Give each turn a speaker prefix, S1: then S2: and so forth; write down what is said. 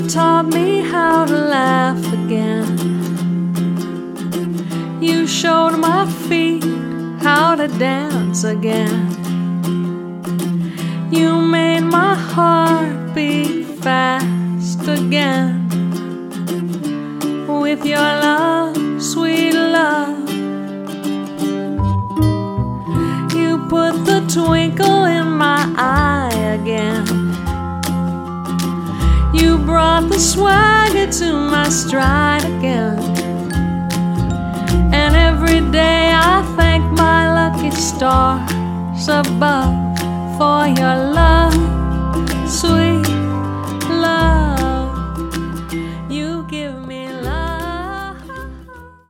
S1: taught me how to laugh again. You showed my feet how to dance again. You made my heart beat fast again. With your love, sweet love, you put the twinkle in my eye again. You brought the swagger to my stride again. And every day I thank my lucky stars above